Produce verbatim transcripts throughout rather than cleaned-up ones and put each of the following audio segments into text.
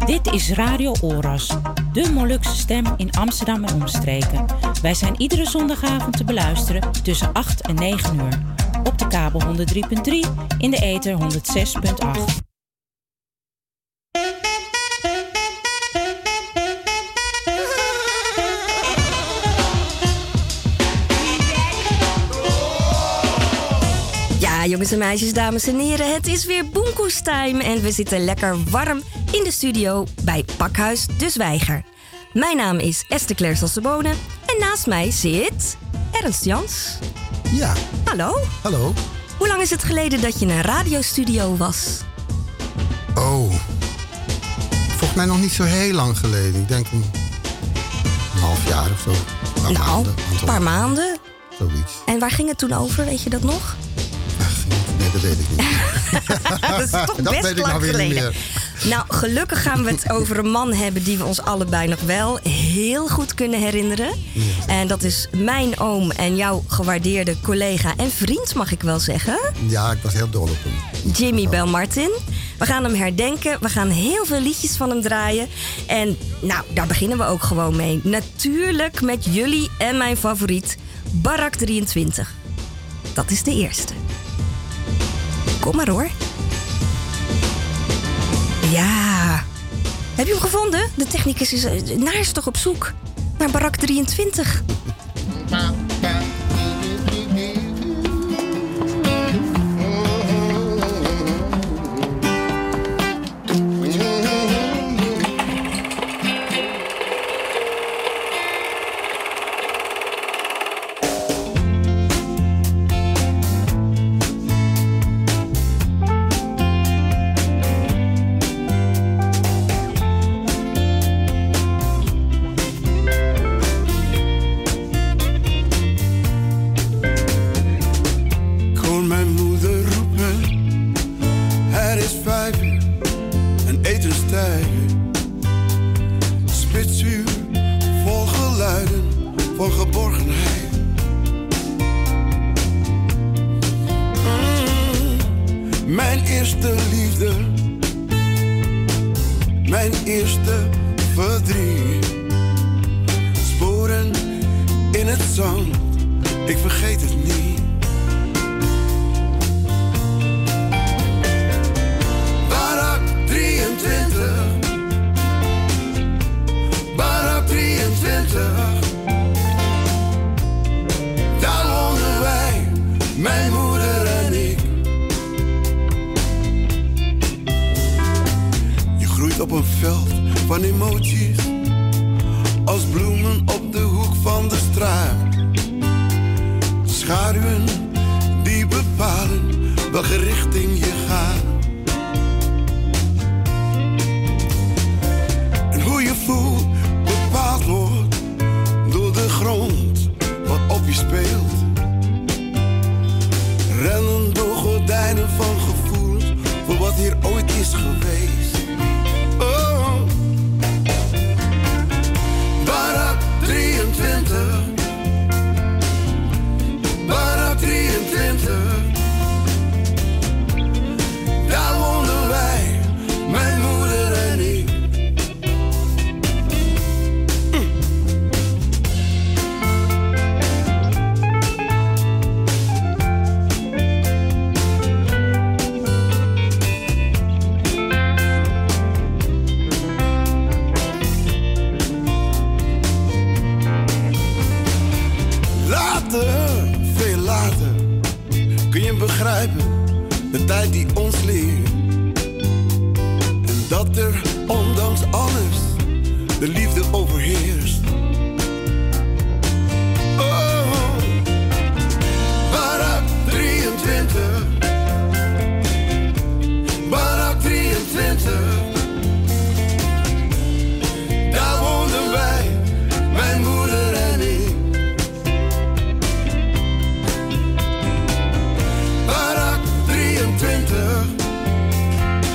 Dit is Radio Oras, de Molukse stem in Amsterdam en omstreken. Wij zijn iedere zondagavond te beluisteren tussen acht en negen uur. Op de kabel honderd drie punt drie, in de ether honderd zes punt acht. Ja, jongens en meisjes, dames en heren, het is weer boemkoestime en we zitten lekker warm in de studio bij Pakhuis de Zwijger. Mijn naam is Esther Claire Sassebone en naast mij zit Ernst Jans. Ja. Hallo. Hallo. Hoe lang is het geleden dat je in een radiostudio was? Oh, volgens mij nog niet zo heel lang geleden. Ik denk een, een half jaar of zo. Een paar nou, maanden, een paar maanden. Zoiets. En waar ging het toen over, weet je dat nog? Nee, dat weet ik niet. Dat is toch dat best weet ik lang nou weer geleden. niet meer. Nou, gelukkig gaan we het over een man hebben die we ons allebei nog wel heel goed kunnen herinneren. Ja. En dat is mijn oom en jouw gewaardeerde collega en vriend, mag ik wel zeggen. Ja, ik was heel dol op hem. Jimmy Bel Martin. We gaan hem herdenken. We gaan heel veel liedjes van hem draaien. En nou, daar beginnen we ook gewoon mee. Natuurlijk met jullie en mijn favoriet, Barak drieëntwintig. Dat is de eerste. Kom maar hoor. Ja. Heb je hem gevonden? De technicus is uh, naastig op zoek naar Barak drieëntwintig.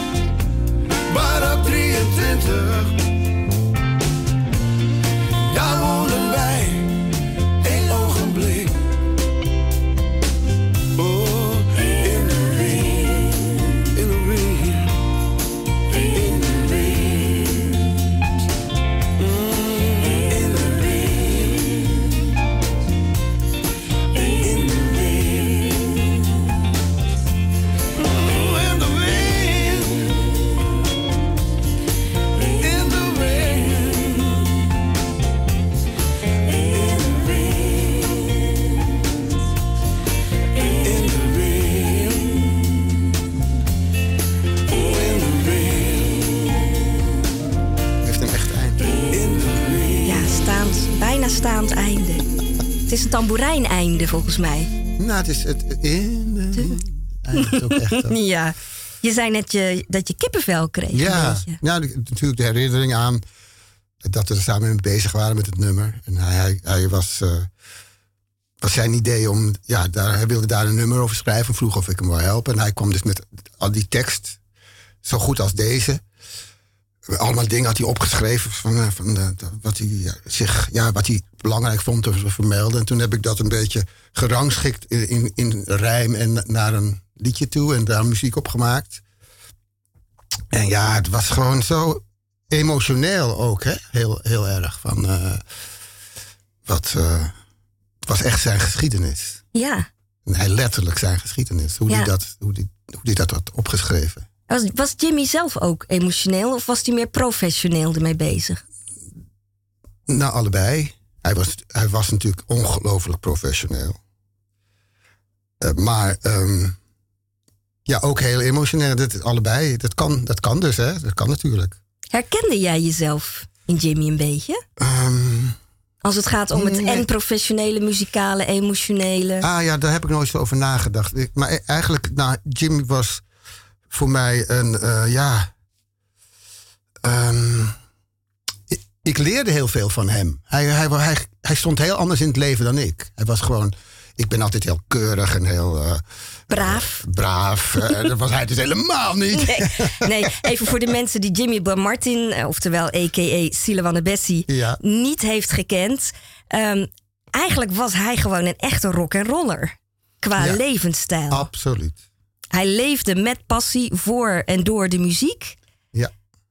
Ja, aan het einde. Het is een tamboerijneinde volgens mij. Nou, het is het in de... Eigenlijk ook echt zo. Ja, je zei net je, dat je kippenvel kreeg. Ja, ja de, natuurlijk de herinnering aan dat we er samen mee bezig waren met het nummer. En hij, hij, hij was, uh, was zijn idee om, ja, daar, hij wilde daar een nummer over schrijven. Vroeg of ik hem wou helpen. En hij kwam dus met al die tekst, zo goed als deze. Allemaal dingen had hij opgeschreven van, van uh, wat hij ja, zich, ja, wat hij belangrijk vond te vermelden. En toen heb ik dat een beetje gerangschikt in, in, in rijm en naar een liedje toe en daar muziek op gemaakt. En ja, het was gewoon zo emotioneel ook, hè? Heel, heel erg. Van, uh, wat, uh, het was echt zijn geschiedenis. Ja. En hij letterlijk zijn geschiedenis. Hoe ja. hij dat, hoe die, hoe die dat had opgeschreven. Was, was Jimmy zelf ook emotioneel of was hij meer professioneel ermee bezig? Nou, allebei. Hij was, hij was natuurlijk ongelooflijk professioneel. Uh, maar um, ja, ook heel emotioneel. Dat, allebei. Dat kan, dat kan dus, hè? Dat kan natuurlijk. Herkende jij jezelf in Jimmy een beetje? Um, Als het gaat om het nee. en professionele, muzikale, emotionele. Ah ja, daar heb ik nooit zo over nagedacht. Ik, maar eigenlijk, nou, Jimmy was voor mij een, uh, ja... Um, ik, ik leerde heel veel van hem. Hij, hij, hij, hij stond heel anders in het leven dan ik. Hij was gewoon... Ik ben altijd heel keurig en heel... Uh, braaf. Uh, braaf. Uh, dat was hij dus helemaal niet. Nee, nee, even voor de mensen die Jimmy Martin, oftewel a k a. Silewanne Bessie, ja. niet heeft gekend. Um, eigenlijk was hij gewoon een echte rock'n'roller. Qua ja, levensstijl. Absoluut. Hij leefde met passie voor en door de muziek. Ja.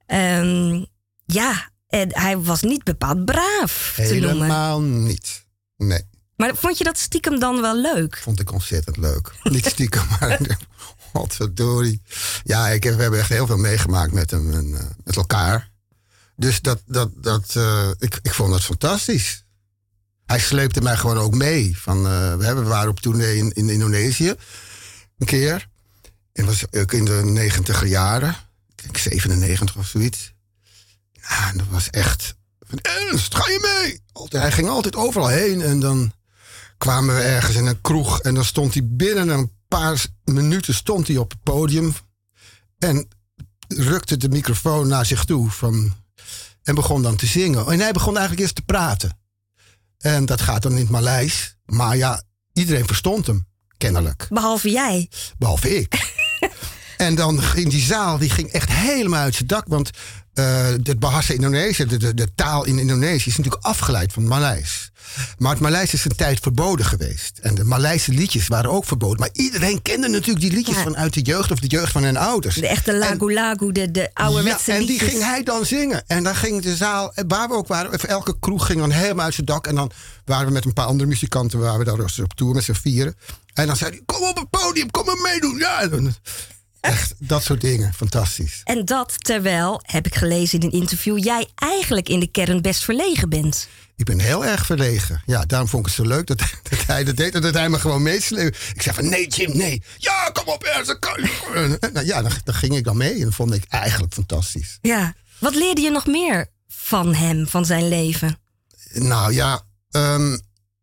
Um, ja, en hij was niet bepaald braaf te noemen. Helemaal niet. Nee. Maar vond je dat stiekem dan wel leuk? Vond ik ontzettend leuk. Niet stiekem, maar godverdorie. Ja, ik heb, we hebben echt heel veel meegemaakt met hem en uh, met elkaar. Dus dat, dat, dat, uh, ik, ik vond het fantastisch. Hij sleepte mij gewoon ook mee. Van, uh, we, hebben, we waren op tournee in, in Indonesië. Een keer. En dat was ook in de negentiger jaren. Ik denk zevenennegentig of zoiets. Nou, dat was echt... Van, Ernst, ga je mee? Altijd, hij ging altijd overal heen. En dan kwamen we ergens in een kroeg. En dan stond hij binnen een paar minuten stond hij op het podium. En rukte de microfoon naar zich toe. Van, en begon dan te zingen. En hij begon eigenlijk eerst te praten. En dat gaat dan in het Maleis. Maar ja, iedereen verstond hem, kennelijk. Behalve jij. Behalve ik. En dan ging die zaal, die ging echt helemaal uit zijn dak. Want uh, het Bahasa Indonesië, de, de, de taal in Indonesië, is natuurlijk afgeleid van het Maleis. Maar het Maleis is een tijd verboden geweest. En de Maleise liedjes waren ook verboden. Maar iedereen kende natuurlijk die liedjes ja. vanuit de jeugd of de jeugd van hun ouders. De echte lagu lagu, de, de ouderwetse ja, en liedjes. die ging hij dan zingen. En dan ging de zaal, waar we ook waren, elke kroeg ging dan helemaal uit zijn dak. En dan waren we met een paar andere muzikanten, waren we daar op tour met z'n vieren. En dan zei hij, kom op het podium, kom maar meedoen. Ja, en dan, echt, dat soort dingen. Fantastisch. En dat terwijl, heb ik gelezen in een interview, jij eigenlijk in de kern best verlegen bent. Ik ben heel erg verlegen. Ja, daarom vond ik het zo leuk dat, dat hij dat deed. En dat hij me gewoon meesleepte. Ik zei van, nee Jim, nee. Ja, kom op, Ernst. Nou ja, dan, dan ging ik dan mee. En dat vond ik eigenlijk fantastisch. Ja. Wat leerde je nog meer van hem, van zijn leven? Nou ja, um,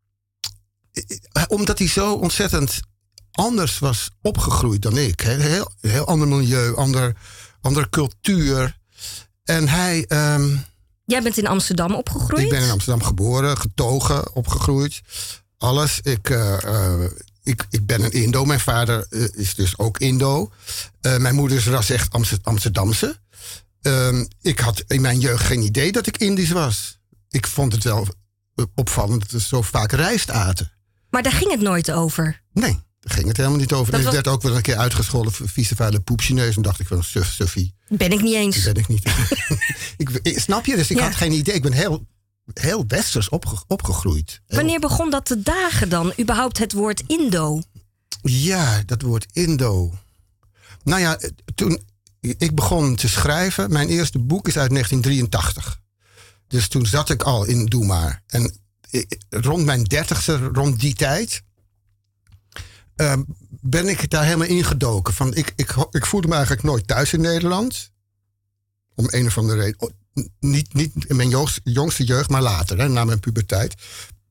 omdat hij zo ontzettend anders was opgegroeid dan ik. Heel, heel ander milieu, ander, andere cultuur. En hij... Um, Jij bent in Amsterdam opgegroeid? Ik ben in Amsterdam geboren, getogen, opgegroeid. Alles. Ik, uh, uh, ik, ik ben een Indo. Mijn vader uh, is dus ook Indo. Uh, mijn moeder was echt Amsterdamse. Uh, ik had in mijn jeugd geen idee dat ik Indisch was. Ik vond het wel opvallend dat we zo vaak rijst aten. Maar daar ging het nooit over? Nee. Daar ging het helemaal niet over. Dat en ik was... werd ook wel een keer uitgescholden voor vieze vuile poepchineus. En dacht ik van, suf, suffie. Ben ik niet eens. Ben ik niet. ik, snap je? Dus ik ja. had geen idee. Ik ben heel, heel westers opge, opgegroeid. Heel... Wanneer begon dat te dagen dan? Überhaupt het woord Indo? Ja, dat woord Indo. Nou ja, toen ik begon te schrijven. Mijn eerste boek is uit negentien drieëntachtig. Dus toen zat ik al in Doe Maar. En rond mijn dertigste, rond die tijd... Uh, ben ik daar helemaal ingedoken. Van ik, ik, ik voelde me eigenlijk nooit thuis in Nederland. Om een of andere reden. Niet, niet in mijn jongste, jongste jeugd, maar later, hè, na mijn puberteit.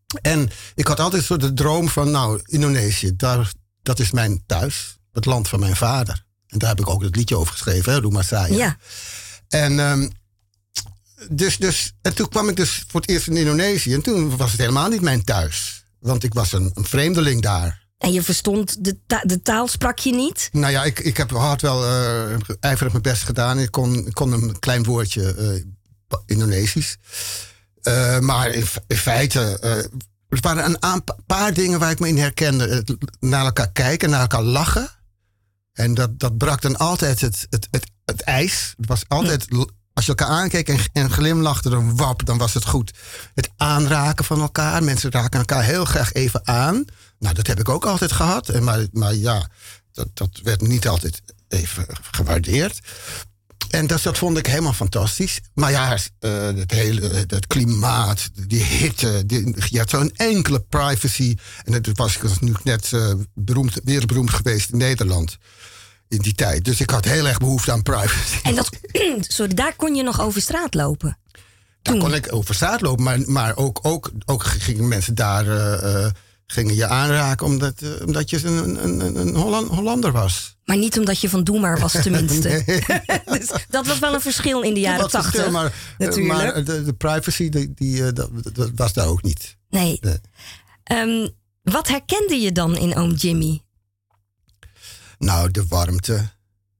En ik had altijd zo de droom van, nou, Indonesië, daar, dat is mijn thuis. Het land van mijn vader. En daar heb ik ook het liedje over geschreven, hè, Rumah Saya. Ja. En, um, dus, dus, en toen kwam ik dus voor het eerst in Indonesië. En toen was het helemaal niet mijn thuis. Want ik was een, een vreemdeling daar. En je verstond de, ta- de taal, sprak je niet? Nou ja, ik, ik heb had wel uh, ijverig mijn best gedaan. Ik kon, ik kon een klein woordje uh, Indonesisch. Uh, maar in, in feite, uh, er waren een aan, paar dingen waar ik me in herkende. Het, naar elkaar kijken, naar elkaar lachen. En dat, dat brak dan altijd het, het, het, het ijs. Het was altijd, als je elkaar aankeek en, en glimlachte, dan wap, dan was het goed. Het aanraken van elkaar. Mensen raken elkaar heel graag even aan. Nou, dat heb ik ook altijd gehad. En maar, maar ja, dat, dat werd niet altijd even gewaardeerd. En dat, dat vond ik helemaal fantastisch. Maar ja, uh, het hele het klimaat, die hitte. Die, je had zo'n enkele privacy. En dat was ik nu net uh, beroemd, wereldberoemd geweest in Nederland. In die tijd. Dus ik had heel erg behoefte aan privacy. En dat, sorry, daar kon je nog over straat lopen? Daar Toen. kon ik over straat lopen. Maar, maar ook, ook, ook gingen mensen daar uh, uh, gingen je aanraken. Omdat, uh, omdat je een, een, een Holland, Hollander was. Maar niet omdat je van Doe maar was, tenminste. Nee. Dus dat was wel een verschil in de jaren tachtig. Maar, natuurlijk. maar de, de privacy, die, die, dat, dat was daar ook niet. Nee. Nee. Um, wat herkende je dan in Oom Jimmy? Nou, de warmte.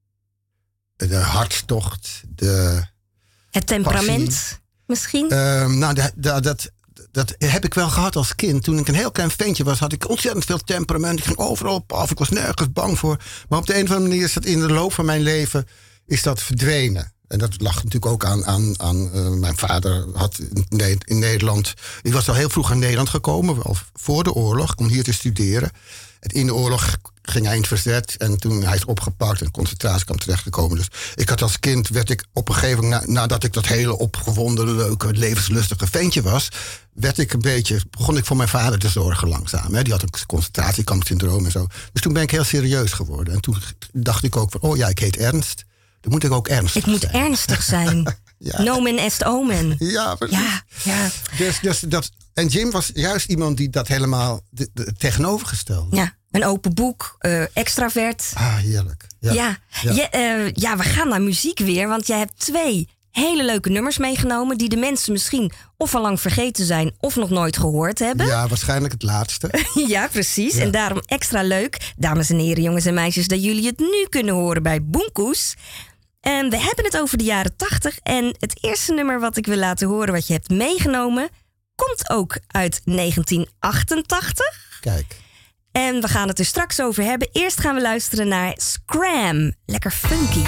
De hartstocht. De Het temperament, passie. misschien? Um, nou, dat, dat, dat, dat heb ik wel gehad als kind. Toen ik een heel klein ventje was, had ik ontzettend veel temperament. Ik ging overal op af. Ik was nergens bang voor. Maar op de een of andere manier is dat in de loop van mijn leven is dat verdwenen. En dat lag natuurlijk ook aan, aan, aan uh, mijn vader had in, in Nederland. Die was al heel vroeg naar Nederland gekomen, al voor de oorlog, om hier te studeren. En in de oorlog ging hij in het verzet en toen hij is opgepakt en in een concentratiekamp terechtgekomen. Dus ik had als kind, werd ik op een gegeven moment, na, nadat ik dat hele opgewonden, leuke, levenslustige ventje was, werd ik een beetje, begon ik voor mijn vader te zorgen langzaam. Hè. Die had een concentratiekampsyndroom en zo. Dus toen ben ik heel serieus geworden. En toen dacht ik ook van, oh ja, ik heet Ernst. Dan moet ik ook ernstig Ik moet zijn. ernstig zijn. Ja. Nomen est omen. Ja, precies. Ja, ja. Dus, dus dat, en Jim was juist iemand die dat helemaal de, de, tegenovergestelde. Ja, een open boek, uh, extravert. Ah, heerlijk. Ja. Ja, Ja. Je, uh, ja, we gaan naar muziek weer, want jij hebt twee hele leuke nummers meegenomen die de mensen misschien of al lang vergeten zijn of nog nooit gehoord hebben. Ja, waarschijnlijk het laatste. Ja, precies. Ja. En daarom extra leuk, dames en heren, jongens en meisjes, dat jullie het nu kunnen horen bij Boenkoes. En we hebben het over de jaren tachtig. En het eerste nummer wat ik wil laten horen wat je hebt meegenomen, komt ook uit negentien achtentachtig. Kijk. En we gaan het er straks over hebben. Eerst gaan we luisteren naar Scram. Lekker funky.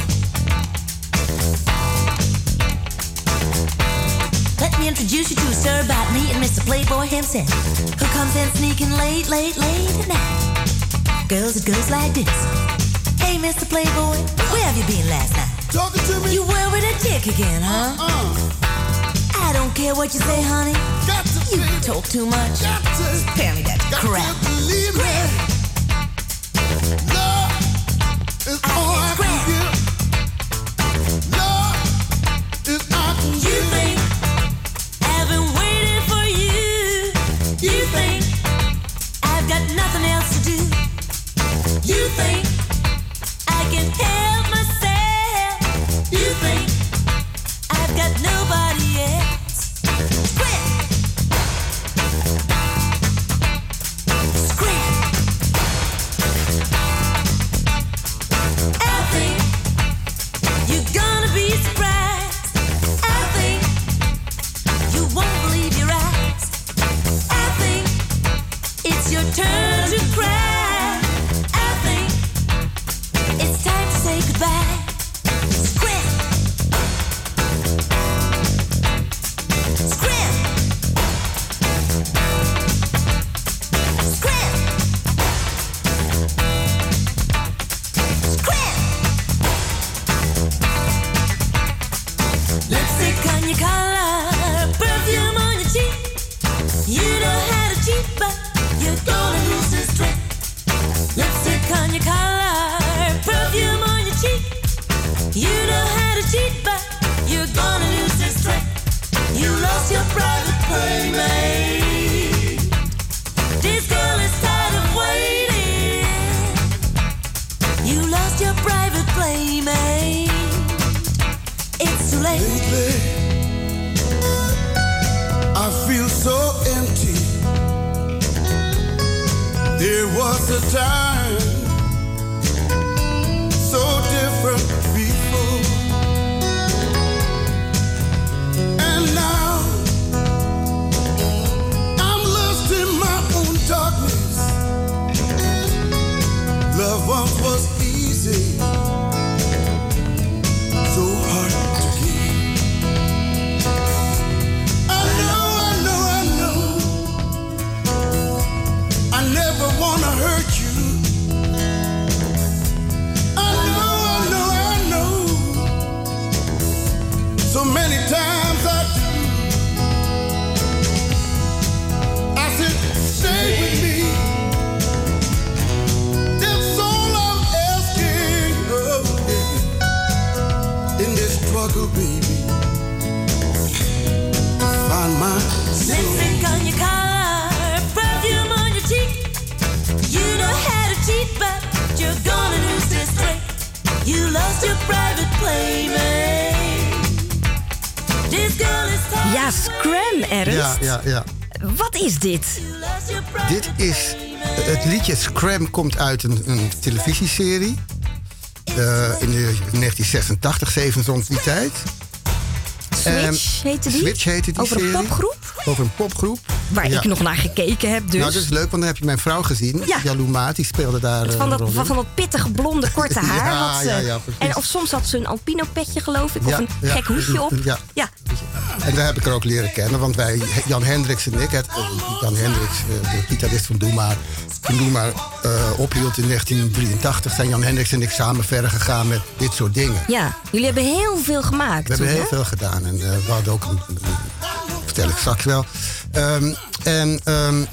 Let me introduce you to a sir about me and Mister Playboy himself, who comes in sneaking late, late, late at night. Girls, it goes like this. Hey, Mister Playboy, where have you been last night? Talking to me? You were with a dick again, huh? Uh, I don't care what you say, honey. got to You baby, talk too much. got to, Spare me that got crap. to believe me. Love is I all said I scram. can give. Love is all I can You give. think I've been waiting for you? You think I've got nothing else to do? You think I can help myself? You think I've got nobody else? Scram! Scram! I think late. Lately, I feel so empty. There was a time so different before, and now I'm lost in my own darkness. Love once was easy, so hard to give. I know, I know, I know, I never wanna hurt you. I know, I know, I know, so many times I do. I said, stay with me. That's all I'm asking of you. In this struggle, baby, find my soul. Lipstick on your collar, perfume on your cheek. You know how to cheat, but you're gonna lose this trick. You lost your private playmate. This girl is talking. Ja, Scram, Ernst. Ja, ja, ja. Wat is dit? You lost your private Dit is... Het liedje Scram komt uit een, een televisieserie. Uh, in de negentien zesentachtig, zevenentachtig rond die tijd. Switch heette die? Switch heette die Over een serie. popgroep? Over een popgroep. Waar Ja. ik nog naar gekeken heb dus. Nou, dat is leuk, want dan heb je mijn vrouw gezien. Ja. Jalou Maat, die speelde daar Van uh, dat, Robin. van, van dat pittige blonde korte haar Ja, had ze. ja, ja, precies. En of soms had ze een alpino petje geloof ik. Of Ja, een ja. gek hoedje op. Ja. Ja. En daar heb ik haar ook leren kennen. Want wij, Jan Hendricks en ik... Het, Jan Hendricks, uh, de gitarist van Doe Maar... Toen Doe Maar uh, ophield in negentien drieëntachtig... zijn Jan Hendricks en ik samen verder gegaan met dit soort dingen. Ja, jullie hebben heel veel gemaakt. We hebben toen, heel hè? veel gedaan. En uh, we hadden ook... Een, een, vertel ik straks wel. Um, en... Um,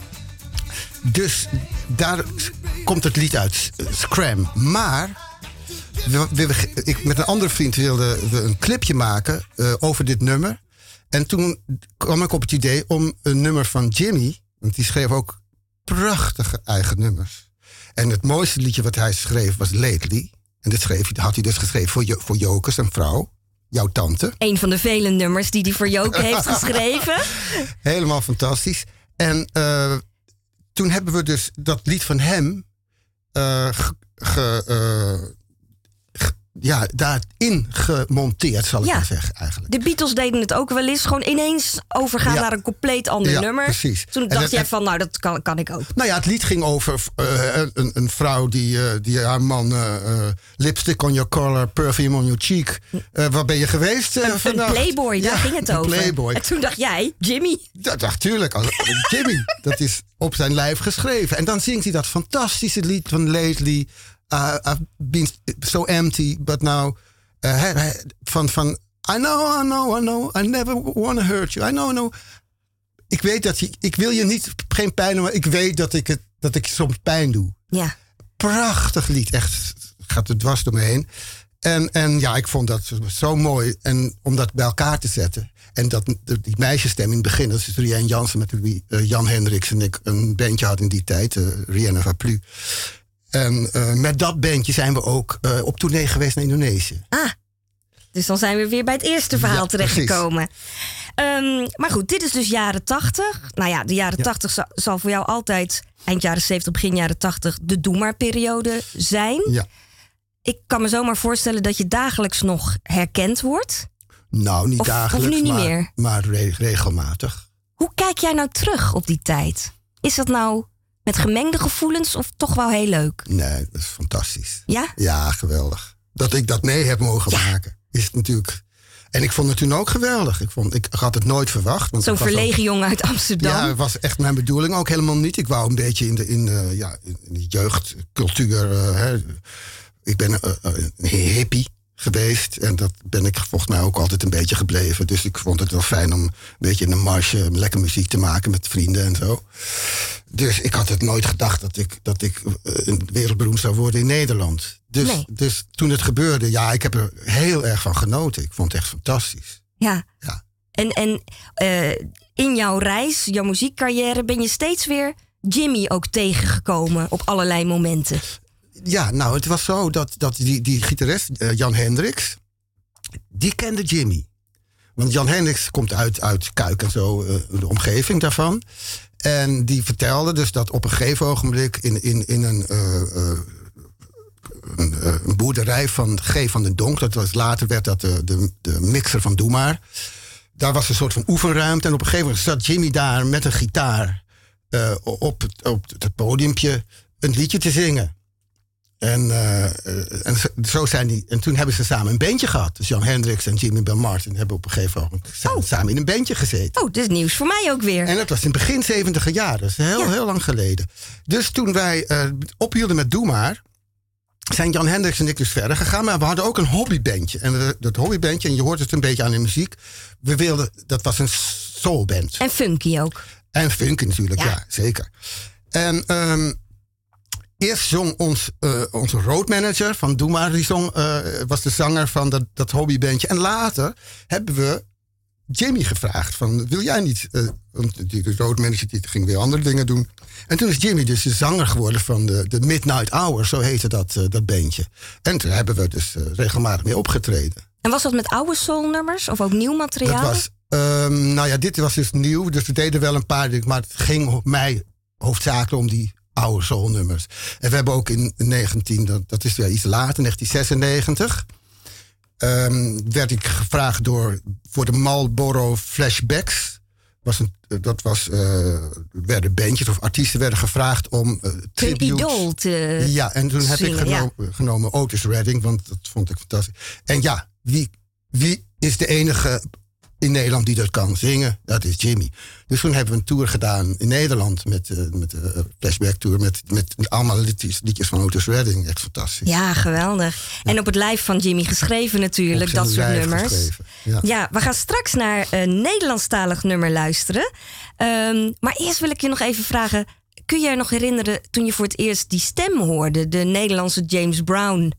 dus daar komt het lied uit, Scram. Maar we, we, ik, met een andere vriend wilden we een clipje maken uh, over dit nummer. En toen kwam ik op het idee om een nummer van Jimmy... want die schreef ook prachtige eigen nummers. En het mooiste liedje wat hij schreef was Lately. En dat schreef, had hij dus geschreven voor, voor Joke, zijn vrouw. Jouw tante. Een van de vele nummers die hij voor Joke heeft geschreven. Helemaal fantastisch. En uh, toen hebben we dus dat lied van hem... Uh, ge, ge, uh, ge, ja, daarin gemonteerd, zal ik Ja. maar zeggen eigenlijk. De Beatles deden het ook wel eens. Gewoon ineens overgaan Ja. naar een compleet ander Ja, nummer. precies. Toen En dacht dat- jij en- van, nou, dat kan, kan ik ook. Nou ja, het lied ging over uh, een, een vrouw die, uh, die haar man... Uh, uh, lipstick on your collar, perfume on your cheek. Uh, waar ben je geweest uh, Een, een vannacht? playboy, daar Ja, ging het een over. Playboy. En toen dacht jij, Jimmy. Dat dacht tuurlijk. Als, Jimmy, dat is op zijn lijf geschreven. En dan zingt hij dat fantastische lied van Lately. Uh, I've been so empty, but now... Uh, hij- hij- van, van I know, I know, I know. I never want to hurt you. I know, I know. Ik weet dat je... Ik wil je niet... Geen pijn doen, maar ik weet dat ik, het, dat ik soms pijn doe. Ja. Prachtig lied. Echt, gaat er dwars door me heen. En, en ja, ik vond dat zo mooi. En om dat bij elkaar te zetten. En dat die meisjesstem in het begin, dat is Rianne Jansen met wie uh, Jan Hendricks en ik een bandje hadden in die tijd. Uh, Rianne va plus. En uh, met dat bandje zijn we ook uh, op tournee geweest naar Indonesië. Ah, dus dan zijn we weer bij het eerste verhaal Ja, terechtgekomen. Um, maar goed, dit is dus jaren tachtig. Nou ja, de jaren Ja. tachtig zal, zal voor jou altijd, eind jaren zeventig, begin jaren tachtig, de Doe Maar periode zijn. Ja. Ik kan me zomaar voorstellen dat je dagelijks nog herkend wordt. Nou, niet Of- of dagelijks, nu niet maar, meer? maar re- regelmatig. Hoe kijk jij nou terug op die tijd? Is dat nou met gemengde gevoelens of toch wel heel leuk? Nee, dat is fantastisch. Ja? Ja, geweldig. Dat ik dat mee heb mogen maken, is het natuurlijk... En ik vond het toen ook geweldig. Ik, vond, ik had het nooit verwacht. want Zo'n het was ook- verlegen jongen uit Amsterdam. Ja, dat was echt mijn bedoeling ook helemaal niet. Ik wou een beetje in de, in de, ja, in de jeugdcultuur... Uh, hè. Ik ben uh, uh, een hippie geweest. En dat ben ik volgens mij ook altijd een beetje gebleven. Dus ik vond het wel fijn om een beetje in een marge lekker muziek te maken met vrienden en zo. Dus ik had het nooit gedacht dat ik, dat ik uh, een wereldberoemd zou worden in Nederland. Dus, Nee. dus toen het gebeurde, ja, ik heb er heel erg van genoten. Ik vond het echt fantastisch. Ja. Ja. En, en uh, in jouw reis, jouw muziekcarrière, ben je steeds weer Jimmy ook tegengekomen op allerlei momenten. Ja, nou, het was zo dat, dat die, die gitarist, uh, Jan Hendricks, die kende Jimmy. Want Jan Hendricks komt uit, uit Kuik en zo, uh, de omgeving daarvan. En die vertelde dus dat op een gegeven ogenblik in, in, in een, uh, uh, een, uh, een boerderij van G. van den Donk, dat was, later werd dat de, de, de mixer van Doe Maar. Daar was een soort van oefenruimte. En op een gegeven moment zat Jimmy daar met een gitaar uh, op, het, op het podiumpje een liedje te zingen. En, uh, en zo zijn die. En toen hebben ze samen een bandje gehad. Dus Jan Hendricks en Jimmy Bell Martin hebben op een gegeven moment oh. samen in een bandje gezeten. Oh, dit is nieuws voor mij ook weer. En dat was in begin zeventiger jaren. Dat is heel, ja. heel lang geleden. Dus toen wij uh, ophielden met Doe Maar, zijn Jan Hendricks en ik dus verder gegaan. Maar we hadden ook een hobbybandje. En we, dat hobbybandje, en je hoort het een beetje aan de muziek. We wilden, dat was een soulband. En funky ook. En funky natuurlijk, ja, ja zeker. En um, eerst zong ons, uh, onze roadmanager van Doe Maar, die zong, uh, was de zanger van dat, dat hobbybandje. En later hebben we Jimmy gevraagd van, wil jij niet? Uh, want die, de roadmanager die ging weer andere dingen doen. En toen is Jimmy dus de zanger geworden van de, de Midnight Hour, zo heette dat, uh, dat bandje. En toen hebben we dus uh, regelmatig mee opgetreden. En was dat met oude soulnummers of ook nieuw materiaal? Dat was, um, nou ja, dit was dus nieuw, dus we deden wel een paar dingen, maar het ging mij hoofdzakelijk om die oude soulnummers. En we hebben ook in negentien, dat, dat is weer iets later, negentien zesennegentig... Um, werd ik gevraagd door, voor de Marlboro Flashbacks. Was een, dat was, uh, werden bandjes of artiesten werden gevraagd om uh, tributes. Een idool te Ja, en toen heb zingen, ik geno- ja. genomen Otis Redding, want dat vond ik fantastisch. En ja, wie, wie is de enige in Nederland die dat kan zingen? Dat is Jimmy. Dus toen hebben we een tour gedaan in Nederland met, uh, met de uh, Flashback Tour. Met, met allemaal liedjes, liedjes van Otis Redding. Echt fantastisch. Ja, geweldig. Ja. En op het lijf van Jimmy geschreven natuurlijk, dat soort nummers. Ja. ja, we gaan straks naar een Nederlandstalig nummer luisteren. Um, maar eerst wil ik je nog even vragen, kun je je nog herinneren toen je voor het eerst die stem hoorde? De Nederlandse James Brown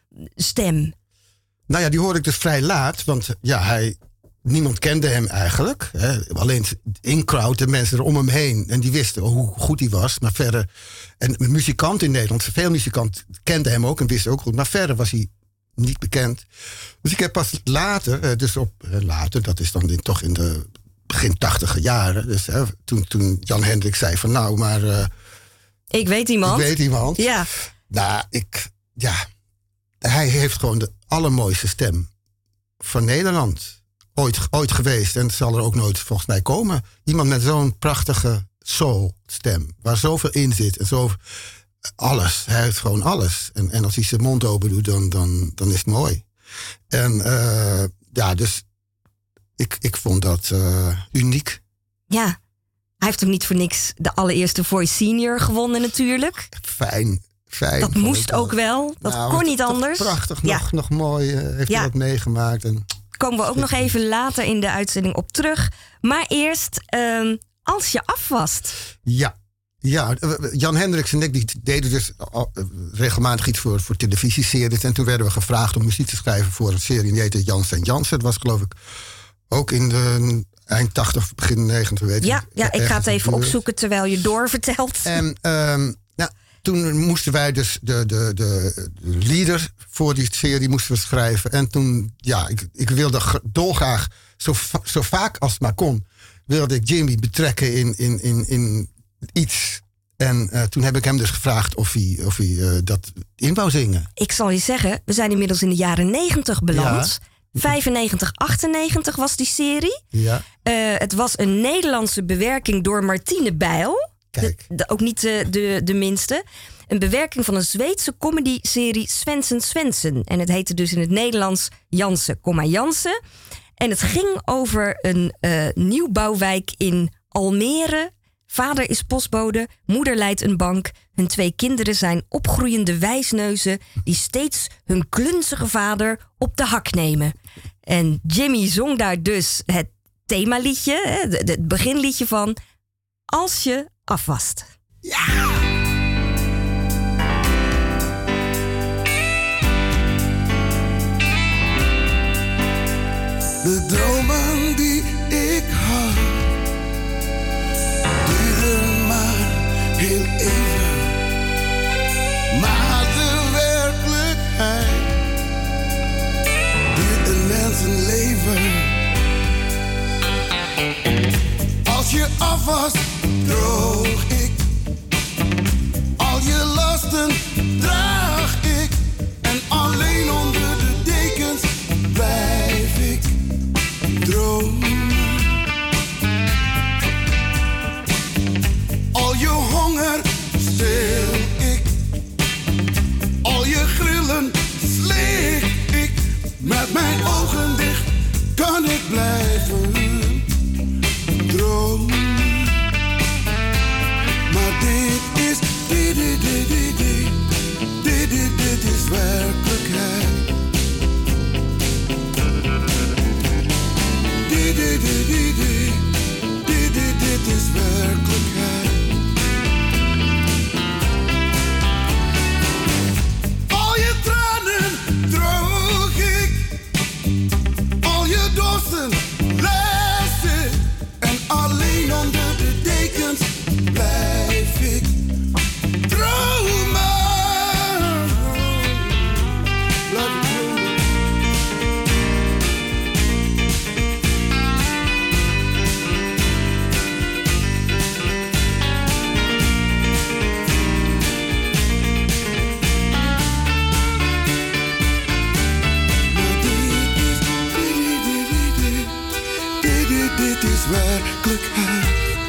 stem. Nou ja, die hoorde ik dus vrij laat, want ja, hij... Niemand kende hem eigenlijk. Hè. Alleen in crowd, de mensen er om hem heen. En die wisten hoe goed hij was. Maar verder. En muzikanten in Nederland, veel muzikanten kenden hem ook en wisten ook goed. Maar verder was hij niet bekend. Dus ik heb pas later, dus op later, dat is dan in, toch in de begin tachtiger jaren. Dus hè, toen, toen Jan Hendricks zei van nou, maar. Uh, ik weet iemand. Ik weet iemand. Ja. Nou, ik. Ja. Hij heeft gewoon de allermooiste stem van Nederland. Ooit, ooit geweest en het zal er ook nooit volgens mij komen. Iemand met zo'n prachtige soul-stem, waar zoveel in zit en zo alles. Hij heeft gewoon alles. En, en als hij zijn mond open doet, dan, dan, dan is het mooi. En uh, ja, dus ik, ik vond dat uh, uniek. Ja, hij heeft ook niet voor niks de allereerste Voice Senior gewonnen natuurlijk. Fijn. Fijn, dat moest ook wel. Dat nou, kon niet anders. Prachtig, ja. nog, nog mooi. Uh, heeft ja. hij dat meegemaakt. En komen we ook nog even later in de uitzending op terug. Maar eerst, um, als je afwast. Ja, ja, Jan Hendricks en ik die deden dus regelmatig iets voor, voor televisieseries. En toen werden we gevraagd om muziek te schrijven voor een serie die heette Jansen en Jansen. Dat was geloof ik ook in de eind tachtig, begin negentig. Weet ja, ik, ja, ik ga het even opzoeken terwijl je doorvertelt. En um, nou, toen moesten wij dus de, de, de, de leader voor die serie moesten we schrijven. En toen, ja, ik, ik wilde dolgraag, zo, zo vaak als het maar kon, wilde ik Jimmy betrekken in, in, in, in iets. En uh, toen heb ik hem dus gevraagd of hij, of hij uh, dat in wou zingen. Ik zal je zeggen, we zijn inmiddels in de jaren negentig beland. Ja. vijfennegentig, achtennegentig was die serie. Ja. Uh, het was een Nederlandse bewerking door Martine Bijl. Kijk. De, de, ook niet de, de, de minste. Een bewerking van een Zweedse comedy-serie Svensen Svensen. En het heette dus in het Nederlands Jansen, Jansen. En het ging over een uh, nieuwbouwwijk in Almere. Vader is postbode, moeder leidt een bank. Hun twee kinderen zijn opgroeiende wijsneuzen die steeds hun klunzige vader op de hak nemen. En Jimmy zong daar dus het themaliedje, het beginliedje van Als je afwast. Ja! De dromen die ik had, duren maar heel even. Maar de werkelijkheid duurt een mensenleven. je afwas, droog ik. Al je lasten draag ik. En alleen onder de dekens blijf ik dromen. Al je honger stil ik. Al je grillen slik ik. Met mijn ogen dicht kan ik blijven dromen. Maar dit is, dit, dit, dit, dit, dit, dit, dit, dit is werkelijkheid. Dit, dit, dit, dit, dit, dit, dit, dit is werkelijkheid. Al je tranen droog ik. Al je dorsten les ik. En alleen onder de dekens blijf ik dromen. Blijf ik dromen. Maar dit is, dit, dit, dit, dit, dit, dit, dit is werkelijkheid.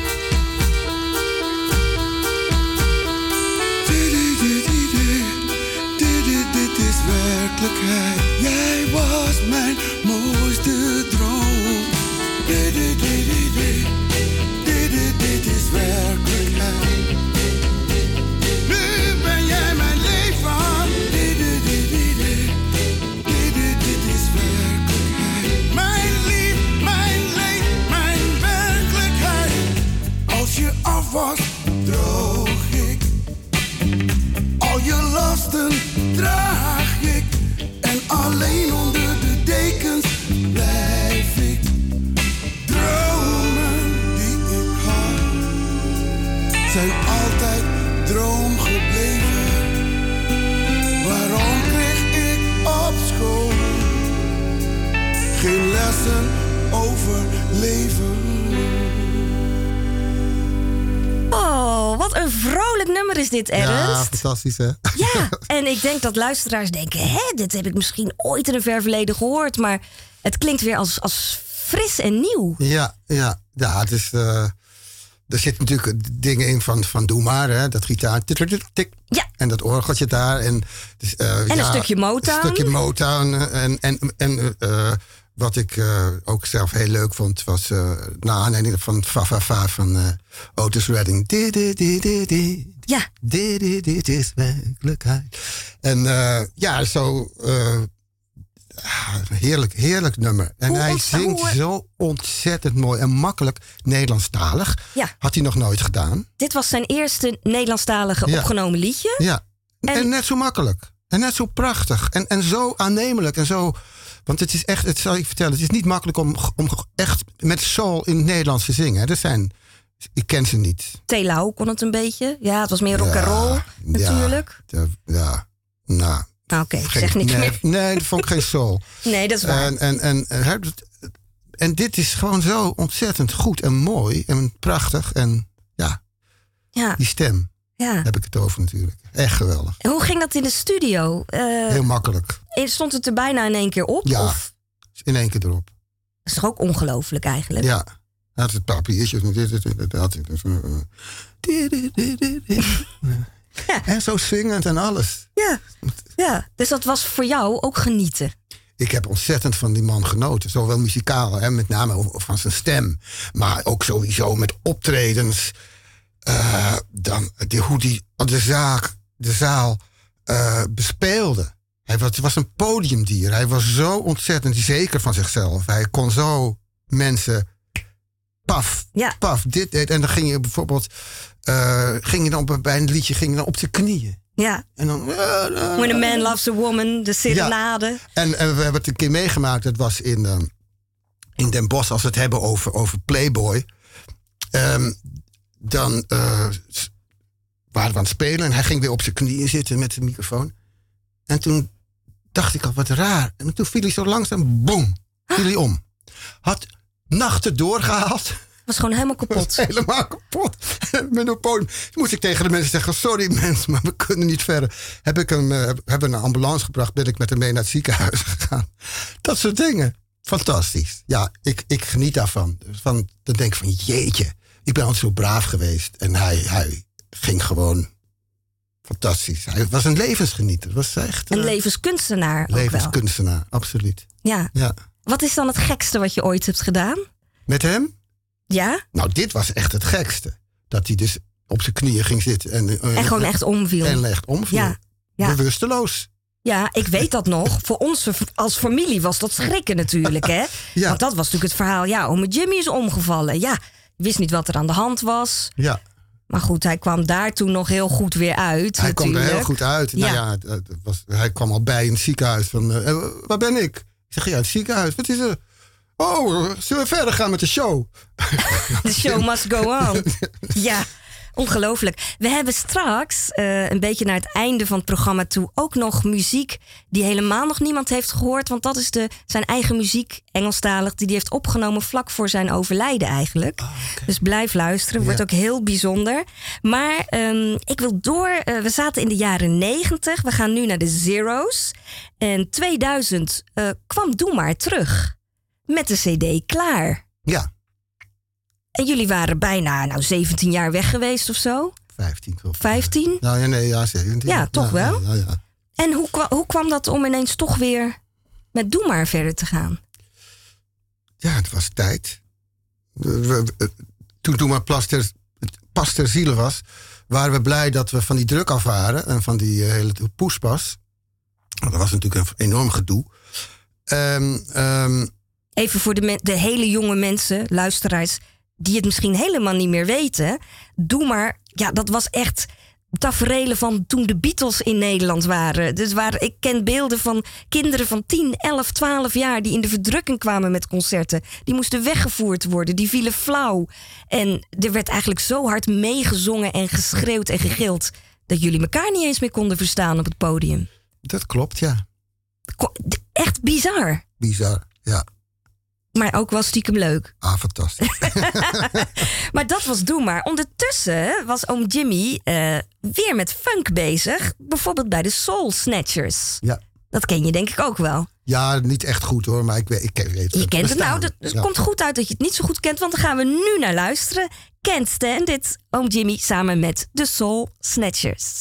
Werkelijkheid. Jij was mijn mooiste droom. Dit, dit, dit, dit, dit. Dit, dit, dit is werkelijkheid. Nu ben jij mijn leven. Dit, dit, dit, dit, dit. Dit, dit, dit is werkelijkheid. Mijn lief, mijn leed, mijn werkelijkheid. Als je af was, droog ik. Al je lasten draag ik. En alleen onder de dekens blijf ik dromen die ik had. Zijn altijd droom gebleven. Waarom kreeg ik op school geen lessen over leven? Oh, wat een vrolijk nummer is dit, Ernst. Ja, fantastisch, hè? Ja, en ik denk dat luisteraars denken... hè, dit heb ik misschien ooit in een ver verleden gehoord... maar het klinkt weer als, als fris en nieuw. Ja, ja, ja, het is... Uh, er zitten natuurlijk dingen in van, van Doe Maar, hè? Dat gitaar... Tik, tik, tik, Ja. En dat orgeltje daar. En, dus, uh, En ja, een stukje Motown. Een stukje Motown. En, en, en uh, wat ik uh, ook zelf heel leuk vond... was uh, naar aanleiding van Fa Fa Fa van uh, Otis Redding. Di, di, di, di, di. Ja. Dit, dit, dit is werkelijkheid. En uh, ja, zo... Uh, heerlijk, heerlijk nummer. En Hoe hij ont- zingt hoe- zo ontzettend mooi en makkelijk Nederlandstalig. Ja. Had hij nog nooit gedaan. Dit was zijn eerste Nederlandstalige Ja. opgenomen liedje. Ja. En, En- net zo makkelijk. En net zo prachtig. En, en zo aannemelijk. En zo... Want het is echt, het zal ik vertellen, het is niet makkelijk om, om echt met soul in het Nederlands te zingen. Er zijn... Ik ken ze niet. T. Lau kon het een beetje. Ja, het was meer rock and Ja, roll natuurlijk. Ja, ja, nou... Nou, Oké, geen- zeg niks nee, meer. Nee, dat vond ik geen soul. Nee, dat is waar. En, en, en, en, hè, dat- en dit is gewoon zo ontzettend goed en mooi en prachtig. En ja, ja, die stem ja. heb ik het over natuurlijk. Echt geweldig. En hoe ging dat in de studio? Eh, Heel makkelijk. stond het er bijna in één keer op? Ja. Of? In één keer erop. Dat is toch ook ongelooflijk eigenlijk? Ja. Hij had het papiertje. Dit, dit, dit, dit, had ik. Dus, uh, dit, dit, dit, dit, dit. Ja. En zo zingend en alles. Ja. Ja, dus dat was voor jou ook genieten. Ik heb ontzettend van die man genoten. Zowel muzikaal, hè, met name van zijn stem. Maar ook sowieso met optredens. Uh, dan, die, hoe die de, zaak, de zaal uh, bespeelde. Hij was, was een podiumdier. Hij was zo ontzettend zeker van zichzelf. Hij kon zo mensen... Paf, Ja. paf, dit, dit. En dan ging je bijvoorbeeld... Uh, ging je dan bij een liedje ging je dan op zijn knieën. Ja. En dan... When a man loves a woman, de serenade. Ja. En, en we hebben het een keer meegemaakt. Dat was in, uh, in Den Bosch. Als we het hebben over, over Playboy. Um, dan uh, waren we aan het spelen. En hij ging weer op zijn knieën zitten met de microfoon. En toen dacht ik al, wat raar. En toen viel hij zo langzaam, boem, viel hij om. Had nachten doorgehaald. Was gewoon helemaal kapot. Was helemaal kapot. Met een podium moest ik tegen de mensen zeggen... sorry mensen, maar we kunnen niet verder. Heb ik hem, uh, hebben een ambulance gebracht... ben ik met hem mee naar het ziekenhuis gegaan. Dat soort dingen. Fantastisch. Ja, ik, ik geniet daarvan. Van, dan denk ik van, jeetje... ik ben altijd zo braaf geweest. En hij, hij ging gewoon... fantastisch. Hij was een levensgenieter. Was echt, een uh, levenskunstenaar ook levenskunstenaar, wel. Absoluut. Ja. ja. Wat is dan het gekste wat je ooit hebt gedaan? Met hem? Ja? Nou, dit was echt het gekste. Dat hij dus op zijn knieën ging zitten. En, uh, en gewoon echt omviel. En echt omviel. Ja. Ja. Bewusteloos. Ja, ik weet dat nog. Voor ons als familie was dat schrikken natuurlijk, hè? Ja. Want dat was natuurlijk het verhaal. Ja, ome Jimmy is omgevallen. Ja, wist niet wat er aan de hand was. Ja. Maar goed, hij kwam daar toen nog heel goed weer uit. Hij natuurlijk. kwam er heel goed uit. Ja. Nou ja, het, het was, hij kwam al bij in het ziekenhuis. Van, uh, waar ben ik? Ik zeg, ja, het ziekenhuis. Wat is er? Oh, zullen we verder gaan met de show? The show must go on. Ja, ongelooflijk. We hebben straks, uh, een beetje naar het einde van het programma toe... ook nog muziek die helemaal nog niemand heeft gehoord. Want dat is de, zijn eigen muziek, Engelstalig... die hij heeft opgenomen vlak voor zijn overlijden eigenlijk. Oh, okay. Dus blijf luisteren, wordt ja. ook heel bijzonder. Maar um, ik wil door, uh, we zaten in de jaren negentig. We gaan nu naar de Zero's. En tweeduizend uh, kwam Doe Maar terug... met de cd klaar. Ja. En jullie waren bijna nou, zeventien jaar weg geweest of zo? vijftien. vijftien? Nou ja, nee, ja, zeventien. Ja, toch ja, wel? Ja, ja. En hoe, hoe kwam dat om ineens toch weer met Doe Maar verder te gaan? Ja, het was tijd. We, we, toen Doe Maar pas ter, pas ter ziele was... waren we blij dat we van die druk af waren... en van die uh, hele poespas. Dat was natuurlijk een enorm gedoe. Um, um, Even voor de, me- de hele jonge mensen, luisteraars... die het misschien helemaal niet meer weten. Doe Maar, ja, dat was echt taferelen van toen de Beatles in Nederland waren. Dus waar, ik ken beelden van kinderen van tien, elf, twaalf jaar... die in de verdrukking kwamen met concerten. Die moesten weggevoerd worden, die vielen flauw. En er werd eigenlijk zo hard meegezongen en geschreeuwd en gegild... dat jullie elkaar niet eens meer konden verstaan op het podium. Dat klopt, ja. Echt bizar. Bizar, ja. Maar ook wel stiekem leuk. Ah, fantastisch. Maar dat was Doe Maar. Ondertussen was oom Jimmy uh, weer met funk bezig. Bijvoorbeeld bij de Soul Snatchers. Ja. Dat ken je denk ik ook wel. Ja, niet echt goed hoor, maar ik weet, ik weet het. Je kent het bestaan. nou. Het dus ja. komt goed uit dat je het niet zo goed kent. Want dan gaan we nu naar luisteren. Can't Stand It. Oom Jimmy samen met de Soul Snatchers.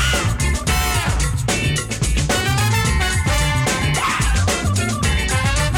I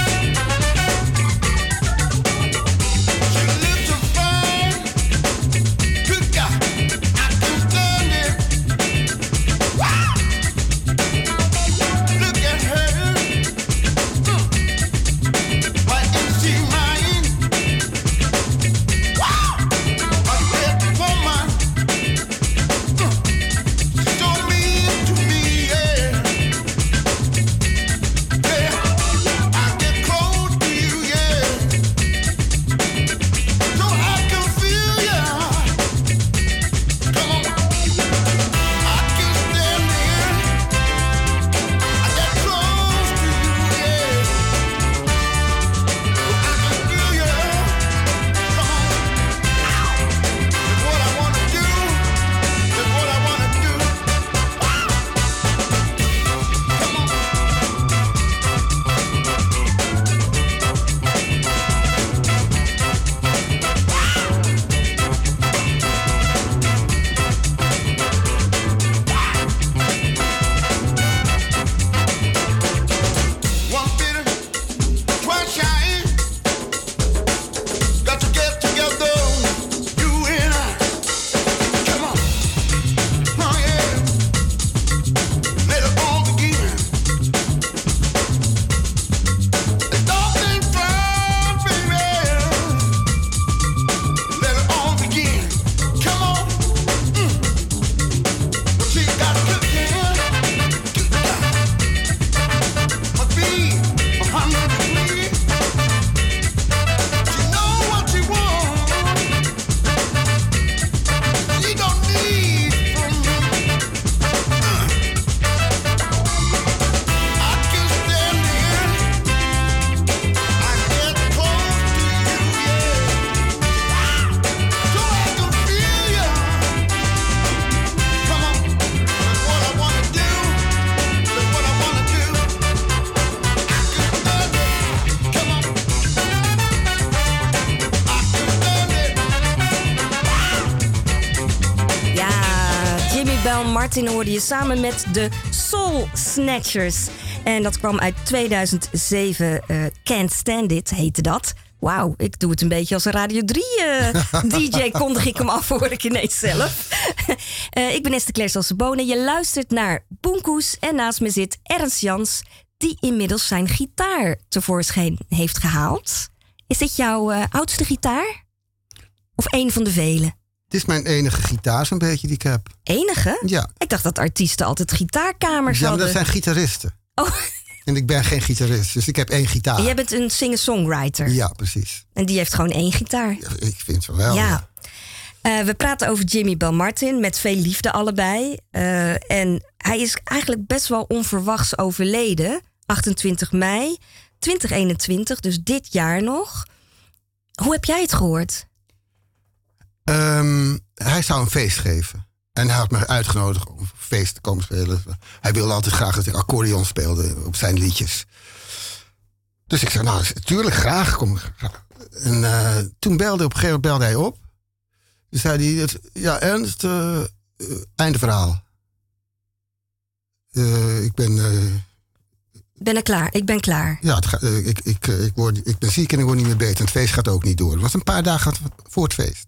Bell Martin hoorde je samen met de Soul Snatchers. En dat kwam uit tweeduizend zeven. Uh, Can't Stand It heette dat. Wauw, ik doe het een beetje als een Radio drie uh, D J. Kondig ik hem af, hoor ik ineens zelf. uh, ik ben Esther Claire Salsebone. Je luistert naar Boomkoes. En naast me zit Ernst Jans, die inmiddels zijn gitaar tevoorschijn heeft gehaald. Is dit jouw uh, oudste gitaar? Of een van de vele? Dit is mijn enige gitaar zo'n beetje die ik heb. Enige? Ja. Ik dacht dat artiesten altijd gitaarkamers Ja, maar hadden. dat zijn gitaristen. Oh. En ik ben geen gitarist, dus ik heb één gitaar. En jij bent een singer-songwriter. Ja, precies. En die heeft gewoon één gitaar. Ja, ik vind het wel. Ja. Uh, we praten over Jimmy Bell Martin, met veel liefde allebei. Uh, en hij is eigenlijk best wel onverwachts overleden. achtentwintig mei twintig eenentwintig, dus dit jaar nog. Hoe heb jij het gehoord? Um, hij zou een feest geven. En hij had me uitgenodigd om een feest te komen spelen. Hij wilde altijd graag dat ik accordeon speelde op zijn liedjes. Dus ik zei, nou, natuurlijk graag. Kom. En uh, toen belde op een gegeven moment belde hij op. Toen zei hij, ja, Ernst, uh, uh, einde verhaal. Uh, ik ben... Uh, ben er klaar, ik ben klaar. Ja, het ga, uh, ik, ik, uh, ik, word, ik ben ziek en ik word niet meer beter. En het feest gaat ook niet door. Het was een paar dagen voor het feest.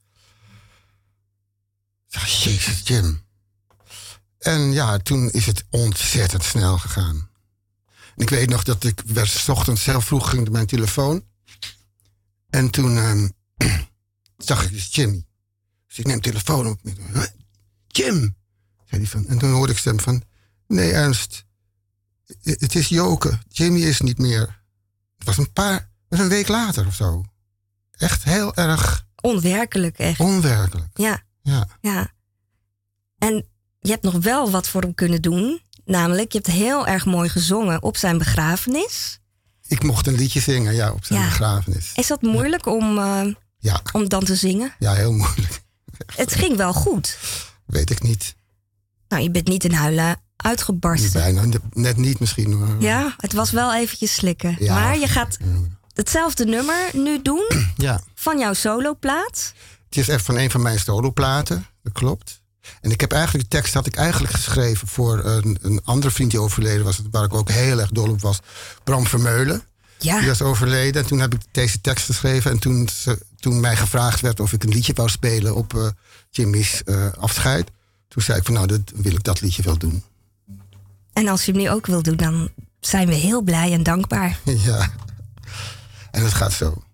Ja, jezus, Jim. En ja, toen is het ontzettend snel gegaan. En ik weet nog dat ik werd 's ochtends zelf vroeg ging mijn telefoon. En toen um, zag ik dus Jimmy. Dus ik neem de telefoon op. Jim! Zei hij van. En toen hoorde ik stem van... Nee, Ernst. Het is Joke. Jimmy is niet meer. Het was een paar... Het was een week later of zo. Echt heel erg... Onwerkelijk, echt. Onwerkelijk. Ja. Ja. Ja. En je hebt nog wel wat voor hem kunnen doen. Namelijk, je hebt heel erg mooi gezongen op zijn begrafenis. Ik mocht een liedje zingen, ja, op zijn ja. begrafenis. Is dat moeilijk ja. om, uh, ja. om dan te zingen? Ja, heel moeilijk. Het ging wel goed. Weet ik niet. Nou, je bent niet in huilen uitgebarsten. Bijna, net niet misschien. Maar... Ja, het was wel eventjes slikken. Ja. Maar je gaat hetzelfde nummer nu doen ja. van jouw soloplaat. Het is echt van een van mijn soloplaten, dat klopt. En ik heb eigenlijk, de tekst had ik eigenlijk geschreven voor een, een andere vriend die overleden was, waar ik ook heel erg dol op was, Bram Vermeulen. Ja. Die was overleden en toen heb ik deze tekst geschreven. En toen, ze, toen mij gevraagd werd of ik een liedje wou spelen op uh, Jimmy's uh, afscheid, toen zei ik van nou, dat wil ik dat liedje wel doen. En als je hem nu ook wil doen, dan zijn we heel blij en dankbaar. Ja, en het gaat zo.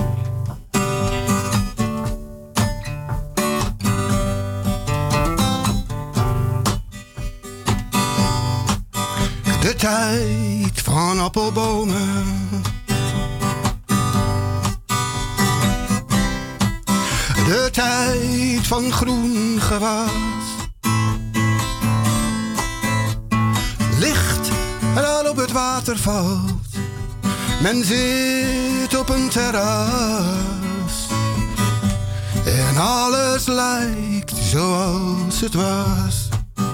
De tijd van appelbomen. De tijd van groen gewas. Licht er al op het water valt. Men zit op een terras. En alles lijkt zoals het was.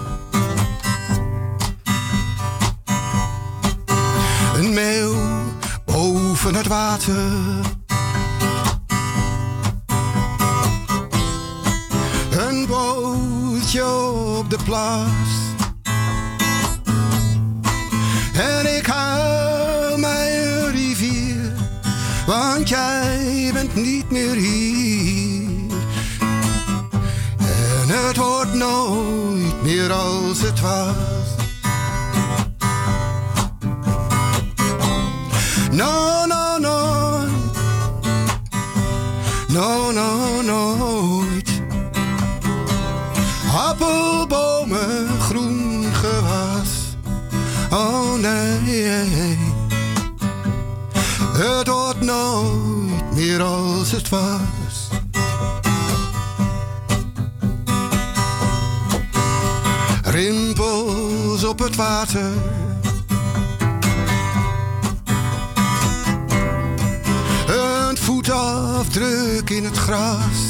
Een meeuw boven het water. Een bootje op de plas. En ik haal mijn rivier, want jij bent niet meer hier. En het wordt nooit meer als het was. No, no, no. No, no, nooit. Appelbomen, groen gewas. Oh nee. Het wordt nooit meer als het was. Rimpels op het water. Een voetafdruk in het gras.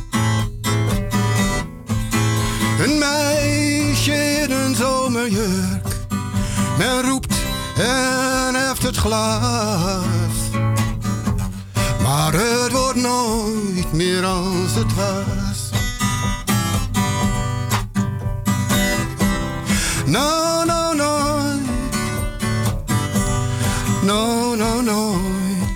Een meisje in een zomerjurk. Men roept en heft het glas. Maar het wordt nooit meer als het was. No, no, nooit. No, no, nooit.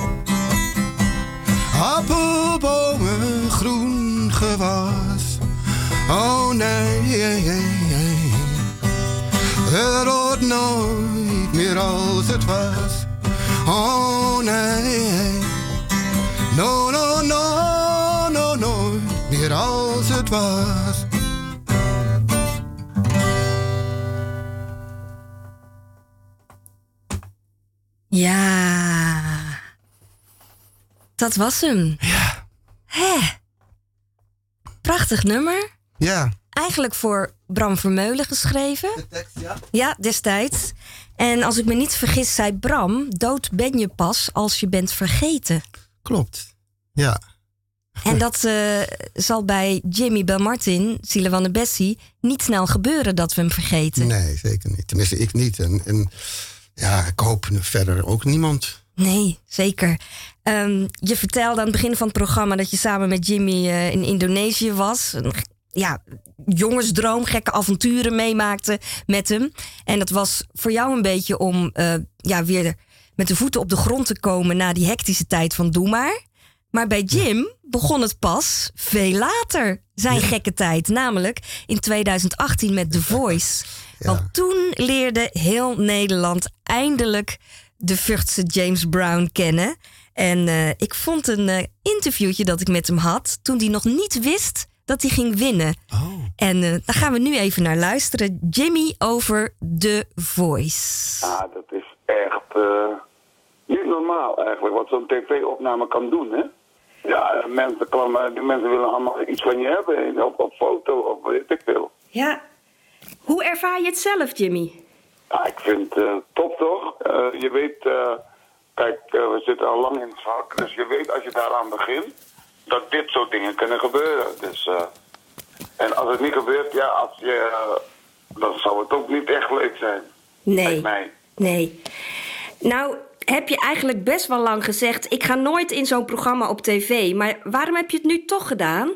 Appelbomen, groen gewas. Oh nee, het wordt nooit meer als het was. Oh nee, no, no, no, no, nooit meer als het was. Ja, dat was hem. Ja. Hè. Prachtig nummer. Ja. Eigenlijk voor Bram Vermeulen geschreven. De tekst, ja. Ja, destijds. En als ik me niet vergis, zei Bram... dood ben je pas als je bent vergeten. Klopt. Ja. En dat uh, zal bij Jimmy Belmartin, Zielen van de Bessie... niet snel gebeuren dat we hem vergeten. Nee, zeker niet. Tenminste, ik niet. En, en ja, ik hoop verder ook niemand. Nee, zeker. Um, je vertelde aan het begin van het programma... dat je samen met Jimmy uh, in Indonesië was... Een, ja, jongensdroom, gekke avonturen meemaakte met hem. En dat was voor jou een beetje om uh, ja, weer met de voeten op de grond te komen... na die hectische tijd van Doe Maar. Maar bij Jim begon het pas veel later, zijn ja. gekke tijd. Namelijk in twintig achttien met The Voice. Ja. Want toen leerde heel Nederland eindelijk de Vughtse James Brown kennen. En uh, ik vond een uh, interviewtje dat ik met hem had... toen hij nog niet wist dat hij ging winnen. Oh. En uh, daar gaan we nu even naar luisteren. Jimmy over The Voice. Ah, dat is echt uh, niet normaal eigenlijk, wat zo'n tv-opname kan doen, hè? Ja, mensen, kwamen, die mensen willen allemaal iets van je hebben, op, op foto of weet ik veel. Ja, hoe ervaar je het zelf, Jimmy? Ja, ik vind het uh, top, toch? Uh, je weet, uh, kijk, uh, we zitten al lang in het vak, dus je weet als je daaraan begint... dat dit soort dingen kunnen gebeuren. Dus, uh, en als het niet gebeurt, ja, als je, uh, dan zou het ook niet echt leuk zijn. Nee, mij. nee. Nou, heb je eigenlijk best wel lang gezegd... ik ga nooit in zo'n programma op tv. Maar waarom heb je het nu toch gedaan?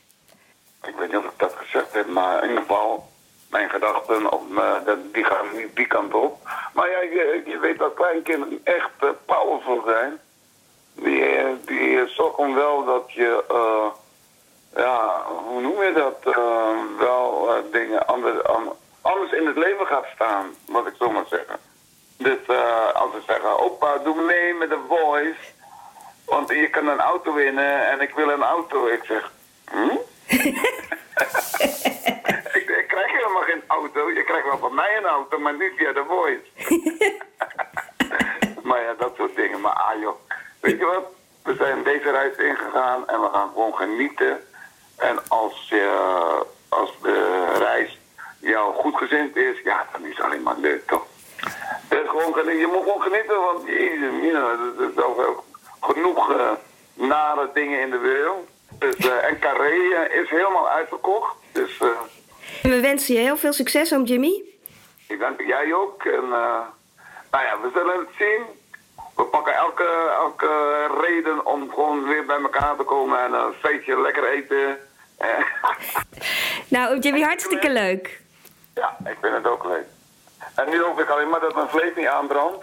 Ik weet niet of ik dat gezegd heb, maar in ieder geval... mijn gedachten, of, uh, die gaan niet die kant op. Maar ja, je, je weet dat kleinkinderen echt uh, powerful zijn... Die, die zorgen wel dat je, uh, ja, hoe noem je dat, uh, wel uh, dingen anders, anders in het leven gaat staan, wat ik zo maar zeggen. Dus uh, als ze zeggen, opa, doe mee met The Voice, want je kan een auto winnen en ik wil een auto. Ik zeg, hm? ik, ik krijg helemaal geen auto, je krijgt wel van mij een auto, maar niet via The Voice. Maar ja, dat soort dingen, maar ah joh. Weet je wat? We zijn deze reis ingegaan en we gaan gewoon genieten. En als, je, als de reis jou goedgezind is, ja, dan is het alleen maar leuk, toch? Dus gewoon genieten. Je moet gewoon genieten, want jezus, mina, er is ook genoeg uh, nare dingen in de wereld. Dus, uh, en Carré uh, is helemaal uitverkocht. Dus, uh, en we wensen je heel veel succes, oom Jimmy. Ik dank jij ook. En, uh, nou ja, we zullen het zien. We pakken elke, elke reden om gewoon weer bij elkaar te komen en een feestje lekker eten. Nou, Jimmy, hartstikke leuk. Ja, ik vind het ook leuk. En nu hoop ik alleen maar dat mijn vlees niet aanbrandt.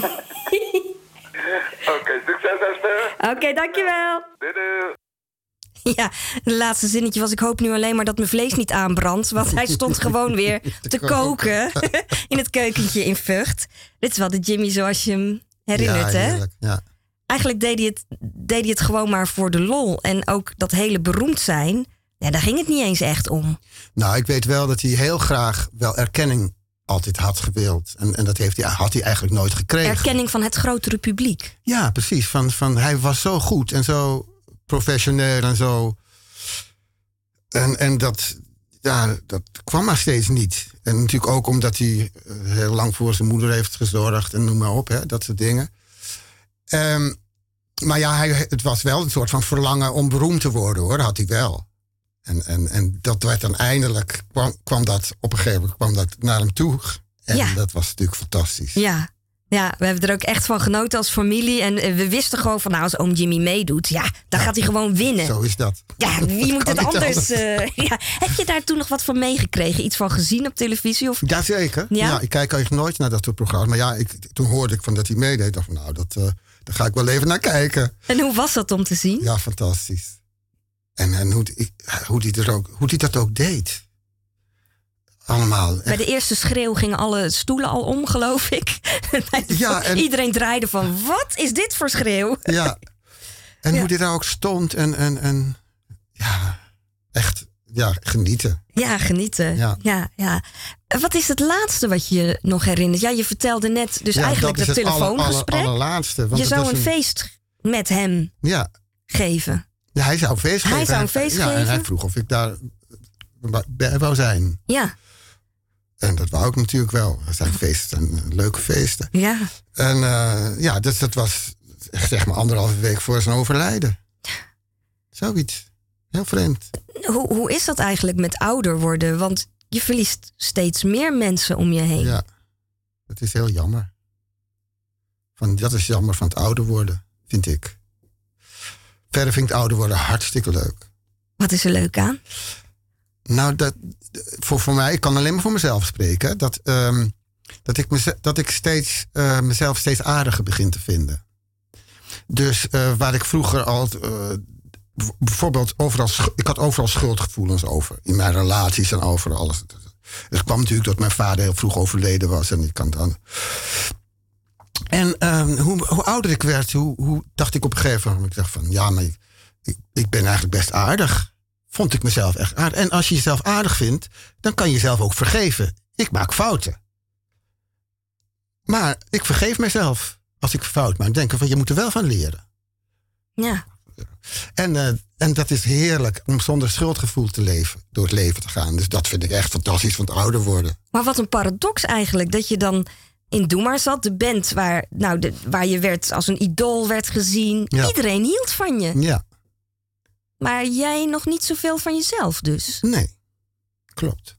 Oké, okay, succes Esther. Oké, okay, dankjewel. Doei doei. Ja, het laatste zinnetje was... ik hoop nu alleen maar dat mijn vlees niet aanbrandt. Want hij stond gewoon weer te koken in het keukentje in Vught. Dit is wel de Jimmy zoals je hem herinnert, ja, hè? Heerlijk, ja. Eigenlijk deed hij, het, deed hij het gewoon maar voor de lol. En ook dat hele beroemd zijn, ja, daar ging het niet eens echt om. Nou, ik weet wel dat hij heel graag wel erkenning altijd had gewild. En, en dat heeft hij, had hij eigenlijk nooit gekregen. Erkenning van het grotere publiek. Ja, precies. Van, van, hij was zo goed en zo professioneel en zo. En, en dat, ja, dat kwam maar steeds niet. En natuurlijk ook omdat hij heel lang voor zijn moeder heeft gezorgd en noem maar op, hè, dat soort dingen. Um, maar ja, hij, het was wel een soort van verlangen om beroemd te worden, hoor. Dat had hij wel. En, en, en dat werd dan eindelijk, kwam, kwam dat op een gegeven moment kwam dat naar hem toe. En ja. dat was natuurlijk fantastisch. Ja, Ja, we hebben er ook echt van genoten als familie. En eh, we wisten gewoon van, nou, als oom Jimmy meedoet... ja, dan gaat hij gewoon winnen. Zo is dat. Ja, wie moet kan het niet anders... anders. eh, ja. Heb je daar toen nog wat van meegekregen? Iets van gezien op televisie? Of... Jazeker. Ja? Ja? Ik kijk eigenlijk nooit naar dat soort programma's. Maar ja, ik, toen hoorde ik van dat hij meedeed. Ik dacht van, nou, dat, uh, daar ga ik wel even naar kijken. En hoe was dat om te zien? Ja, fantastisch. En, en hoe, die- hoe, die er ook, hoe die dat ook deed. Allemaal. Bij de eerste schreeuw gingen alle stoelen al om, geloof ik. Ja, en- Iedereen draaide van, wat is dit voor schreeuw? Ja. En Ja. hoe die daar ook stond. En, en, en ja, echt ja, genieten. Ja, genieten. Ja. Ja. Ja, Wat is het laatste wat je je nog herinnert? Ja, je vertelde net dus Ja, eigenlijk dat dat, is het aller- telefoongesprek. aller- allerlaatste. Want je het zou was een feest met hem Ja, geven. ja, hij zou een feest Hij geven. zou een En- feest ja, En hij geven? vroeg of ik daar bij wou zijn. Ja, En dat wou ik natuurlijk wel. Dat zijn feesten, en, eh, leuke feesten. ja. En eh, ja, dus dat was zeg maar anderhalve week voor zijn overlijden. Zoiets. Heel vreemd. Hoe, hoe is dat eigenlijk met ouder worden? Want je verliest steeds meer mensen om je heen. Ja, dat is heel jammer. Van, dat is jammer van het ouder worden, vind ik. Verder vind ik het ouder worden hartstikke leuk. Wat is er leuk aan? Nou, dat, voor, voor mij, ik kan alleen maar voor mezelf spreken. Dat, ehm, dat ik, meze- dat ik steeds, eh, mezelf steeds aardiger begin te vinden. Dus eh, waar ik vroeger al... eh, b- bijvoorbeeld overal... sch- Ik had overal schuldgevoelens over. In mijn relaties en over alles. Het kwam natuurlijk dat mijn vader heel vroeg overleden was. En ik kan dan... En ehm, hoe, hoe ouder ik werd, hoe, hoe dacht ik op een gegeven moment... Ik dacht van, ja, maar ik, ik, ik ben eigenlijk best aardig. Vond ik mezelf echt aardig. En als je jezelf aardig vindt, dan kan je jezelf ook vergeven. Ik maak fouten. Maar ik vergeef mezelf als ik fout maak. Ik denk van, je moet er wel van leren. Ja. En, eh, en dat is heerlijk om zonder schuldgevoel te leven, door het leven te gaan. Dus dat vind ik echt fantastisch van het ouder worden. Maar wat een paradox eigenlijk. Dat je dan in Doe Maar zat. De band waar, nou, de, waar je werd als een idool werd gezien. Ja. Iedereen hield van je. Ja, Maar jij nog niet zoveel van jezelf dus. nee, klopt.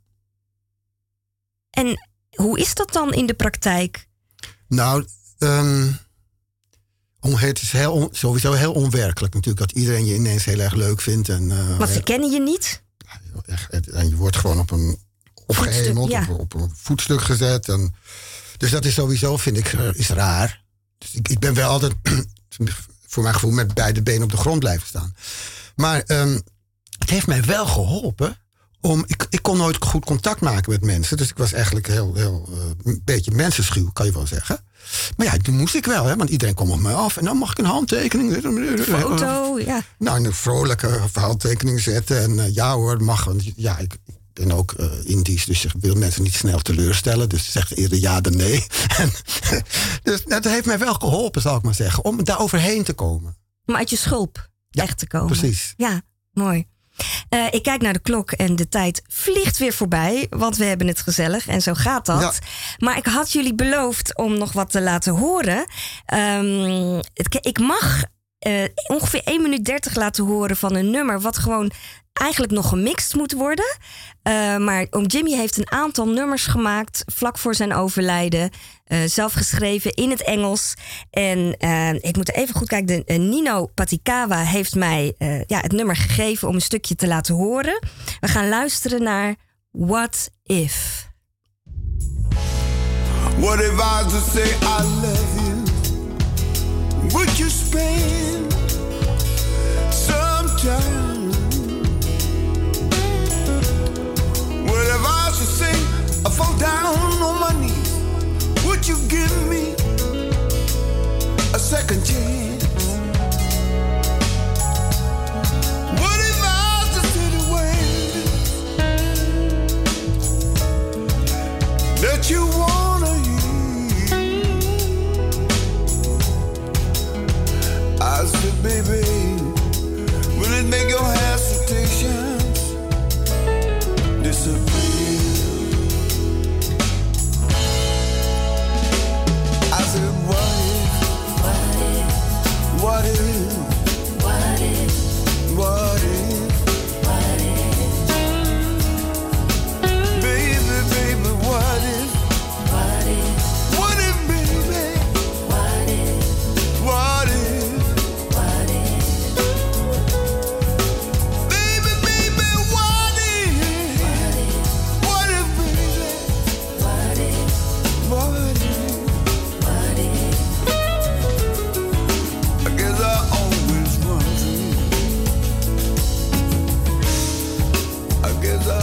En hoe is dat dan in de praktijk? Nou, ehm, om, het is heel on- sowieso heel onwerkelijk natuurlijk... dat iedereen je ineens heel erg leuk vindt. En, eh, Want ze kennen je niet. echt, en je wordt gewoon op een opgehemeld, ja. op, op een voetstuk gezet. En, dus dat is sowieso, vind ik, eh, is raar. Dus ik, ik ben wel altijd, voor mijn gevoel, met beide benen op de grond blijven staan. Maar ehm, het heeft mij wel geholpen. Om, ik, ik kon nooit goed contact maken met mensen. Dus ik was eigenlijk heel, heel uh, een beetje mensenschuw, kan je wel zeggen. Maar ja, toen moest ik wel, hè, want iedereen kwam op mij af. En dan mag ik een handtekening. Foto, ja. Nou, een vrolijke handtekening zetten. En uh, ja hoor, mag. Want ja, ik, ik ben ook uh, Indisch, dus ik wil mensen niet snel teleurstellen. Dus zeg eerder ja dan nee. En, dus dat heeft mij wel geholpen, zal ik maar zeggen. Om daar overheen te komen. Om uit je schulp Ja, echt te komen. precies. Ja, mooi. Uh, ik kijk naar de klok en de tijd vliegt weer voorbij. Want we hebben het gezellig en zo gaat dat. Ja. Maar ik had jullie beloofd om nog wat te laten horen. Um, het, ik mag uh, ongeveer één minuut dertig laten horen van een nummer... wat gewoon eigenlijk nog gemixt moet worden. Uh, maar oom Jimmy heeft een aantal nummers gemaakt... vlak voor zijn overlijden. Uh, zelf geschreven in het Engels. En uh, ik moet even goed kijken. De, uh, Nino Patikawa heeft mij uh, ja, het nummer gegeven... om een stukje te laten horen. We gaan luisteren naar What If. What if I just say I love you? Would you spend some time? What if I should say I fall down on my knees? Would you give me a second chance? What if I just said a word that you wanna hear? I said, baby, will it make your hesitations disappear? I said, what if, what if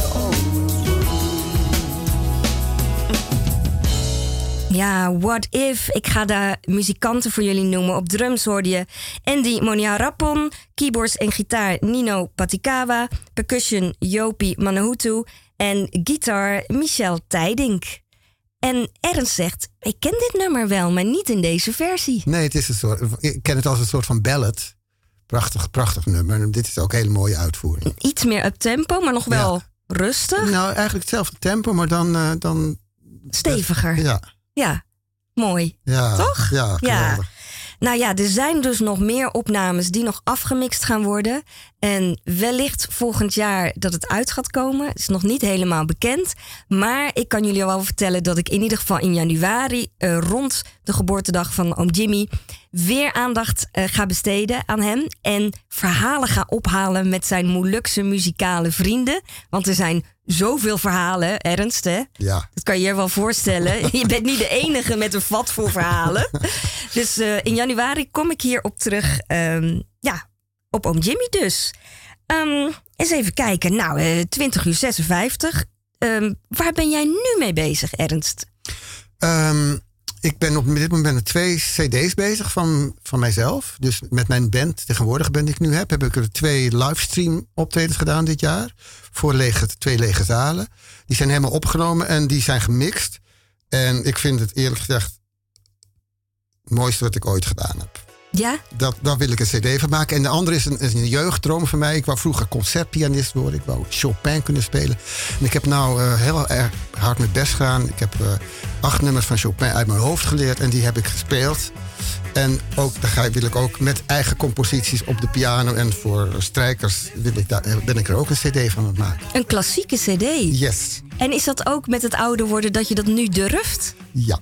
Ja, What If. Ik ga de muzikanten voor jullie noemen. Op drums hoorde je Andy Moniarapon, keyboards en gitaar Nino Patikawa, percussion Jopi Manahutu en gitaar Michel Tijdink. En Ernst zegt, ik ken dit nummer wel, maar niet in deze versie. Nee, het is een soort, ik ken het als een soort van ballad. Prachtig, prachtig nummer. En dit is ook een hele mooie uitvoering. Iets meer up tempo, maar nog wel Ja. rustig. Nou, eigenlijk hetzelfde tempo, maar dan... Uh, dan Steviger. Ja. Ja, mooi. Ja, toch? Ja, geweldig. Nou ja, er zijn dus nog meer opnames die nog afgemixt gaan worden. En wellicht volgend jaar dat het uit gaat komen. Het is nog niet helemaal bekend. Maar ik kan jullie al wel vertellen dat ik in ieder geval in januari... Uh, rond de geboortedag van oom Jimmy... weer aandacht uh, ga besteden aan hem. En verhalen ga ophalen met zijn Molukse muzikale vrienden. Want er zijn zoveel verhalen, Ernst, hè? Ja. Dat kan je je wel voorstellen. Je bent niet de enige met een vat vol verhalen. Dus uh, in januari kom ik hierop terug. Um, ja, op oom Jimmy dus. Um, eens even kijken. Nou, uh, twintig uur zesenvijftig. Um, waar ben jij nu mee bezig, Ernst? Um, ik ben op dit moment met twee cd's bezig van, van mijzelf. Dus met mijn band, tegenwoordige band die ik nu heb... heb ik er twee livestream optredens gedaan dit jaar. Voor lege, twee lege zalen. Die zijn helemaal opgenomen en die zijn gemixt. En ik vind het eerlijk gezegd... het mooiste wat ik ooit gedaan heb. Ja? Dat, daar wil ik een cd van maken. En de andere is een, is een jeugddroom van mij. Ik wou vroeger concertpianist worden. Ik wou Chopin kunnen spelen. En ik heb nou uh, heel erg hard mijn best gedaan. Ik heb uh, acht nummers van Chopin uit mijn hoofd geleerd. En die heb ik gespeeld. En ook, daar ga, wil ik ook met eigen composities op de piano. En voor strijkers wil ik daar, ben ik er ook een cd van aan het maken. Een klassieke cd? Yes. En is dat ook met het ouder worden dat je dat nu durft? Ja.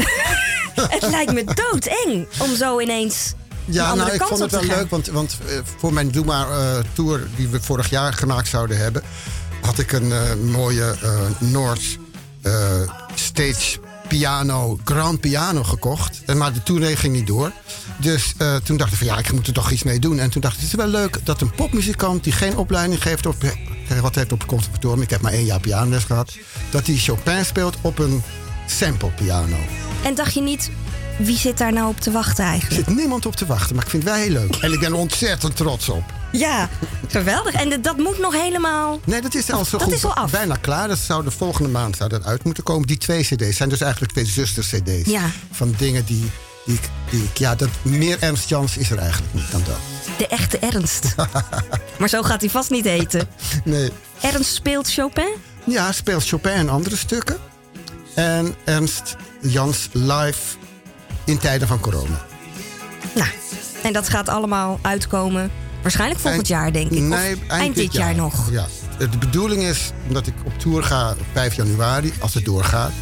Het lijkt me doodeng om zo ineens... Ja, nou, ik vond het wel leuk, want, want uh, voor mijn Doe Maar uh, tour die we vorig jaar gemaakt zouden hebben, had ik een uh, mooie uh, Noord uh, stage piano, grand piano gekocht. En, maar de tournee ging niet door. Dus uh, toen dacht ik van ja, ik moet er toch iets mee doen. En toen dacht ik, het is wel leuk dat een popmuzikant die geen opleiding geeft op, wat heeft op het conservatorium, ik heb maar één jaar pianoles gehad, dat die Chopin speelt op een sample piano. En dacht je niet, wie zit daar nou op te wachten eigenlijk? Er zit niemand op te wachten, maar ik vind het wel heel leuk. En ik ben er ontzettend trots op. Ja, geweldig. En dat moet nog helemaal... Nee, dat is al zo dat goed, is al af. Bijna klaar. Dat zou de volgende maand zou dat uit moeten komen. Die twee cd's zijn dus eigenlijk twee zuster-cd's. Ja. Van dingen die, die, ik, die ik... Ja, dat, meer Ernst Jans is er eigenlijk niet dan dat. De echte Ernst. Maar zo gaat hij vast niet heten. Nee. Ernst speelt Chopin? Ja, speelt Chopin en andere stukken. En Ernst Jans live in tijden van corona. Nou, en dat gaat allemaal uitkomen waarschijnlijk volgend eind, jaar, denk ik. Nee, of eind, eind dit jaar, jaar nog. Ja. De bedoeling is dat ik op tour ga op vijf januari, als het doorgaat.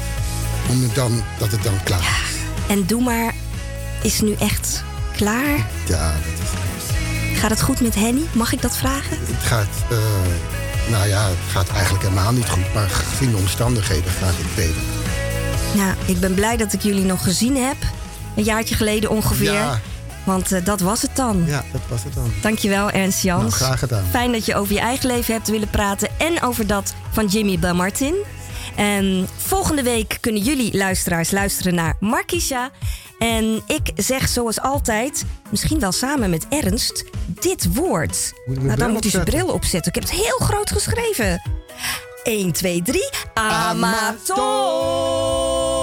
Om het dan, dat het dan klaar is. Ja. En Doe Maar is nu echt klaar? Ja, dat is... Gaat het goed met Henny? Mag ik dat vragen? Het gaat... Uh, nou ja, het gaat eigenlijk helemaal niet goed. Maar gezien de omstandigheden gaat het beter. Ja, ik ben blij dat ik jullie nog gezien heb. Een jaartje geleden ongeveer. Ja. Want uh, dat was het dan. Ja, dat was het dan. Dankjewel, Ernst Jans. Nou, graag gedaan. Fijn dat je over je eigen leven hebt willen praten. En over dat van Jimmy Bamartin. En volgende week kunnen jullie luisteraars luisteren naar Markisha. En ik zeg zoals altijd, misschien wel samen met Ernst, dit woord. Nou, dan moet hij zijn bril opzetten. Ik heb het heel groot geschreven. één, twee, drie. Amator.